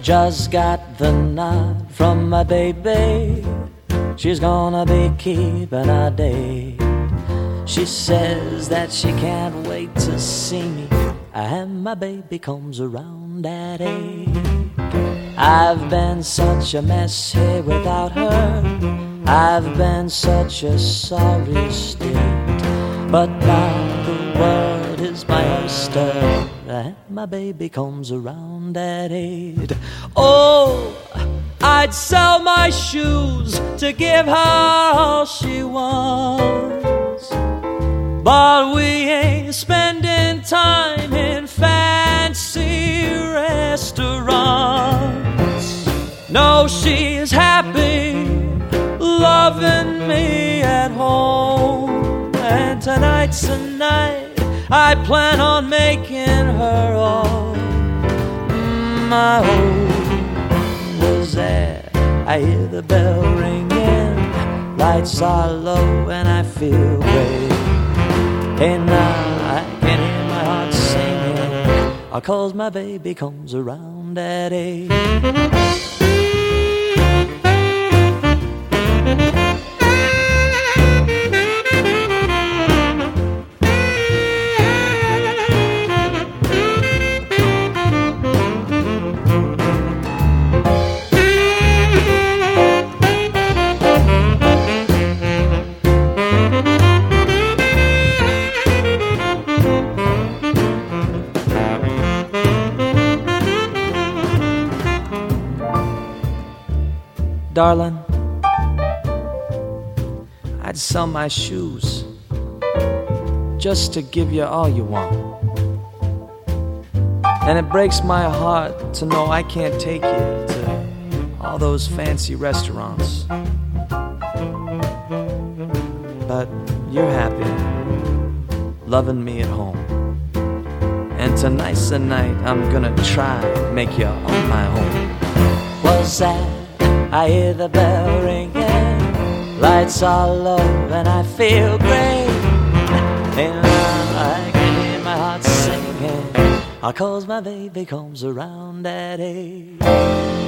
Just got the nod from my baby. She's gonna be keeping a date. She says that she can't wait to see me, and my baby comes around at 8. I've been such a mess here without her. I've been such a sorry state. But now the world is my oyster, and my baby comes around at 8. Oh, I'd sell my shoes to give her all she wants, but we ain't spending time in fancy restaurants. No, she's happy loving me at home, and tonight's the night I plan on making her all my own. Was there? I hear the bell ringing, lights are low and I feel great. Hey, now I can hear my heart singing, 'cause my baby comes around at 8. Darling, I'd sell my shoes just to give you all you want. And it breaks my heart to know I can't take you to all those fancy restaurants. But you're happy, loving me at home. And tonight's the night I'm gonna try to make you on my own. Was that? I hear the bell ringing, lights are low and I feel great. And I can hear my heart singing, 'cause my baby comes around at 8.